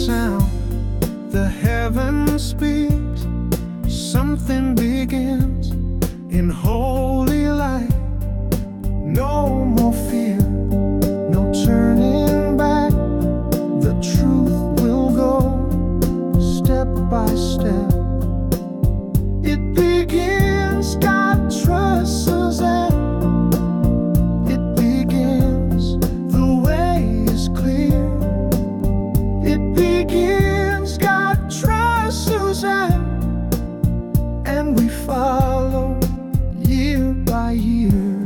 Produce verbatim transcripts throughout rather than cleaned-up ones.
sound, the heaven speaks. Something begins in holy light. No more fear, no turning back. The truth will go step by step. It begins, God trusts us, and it begins, the way is clear. It begins, God trusts us, and, and we follow year by year.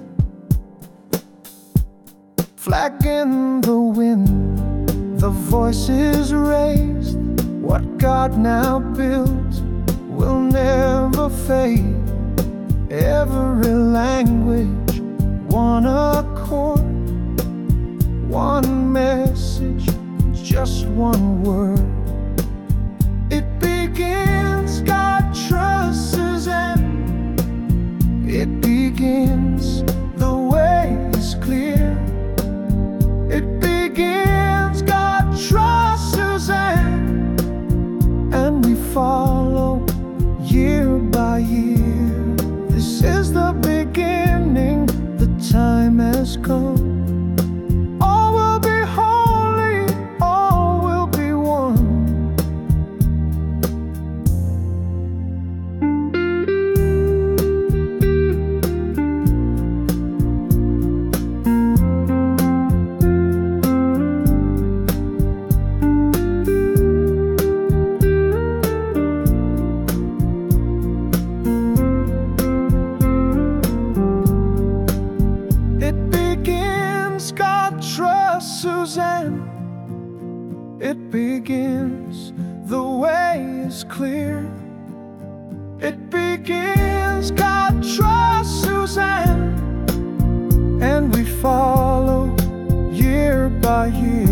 Flag in the wind, the voice is raised. What God now builds will never fade. Every language, one accord, one message, just one word. It begins, God trusts us, and it begins, the way is clear. It begins, God trusts us, and, and we follow year by year. This is the beginning, the time has come. All will be holy, all will be one. God trusts Suzanne. It begins, the way is clear. It begins, God trusts Suzanne, and we follow year by year.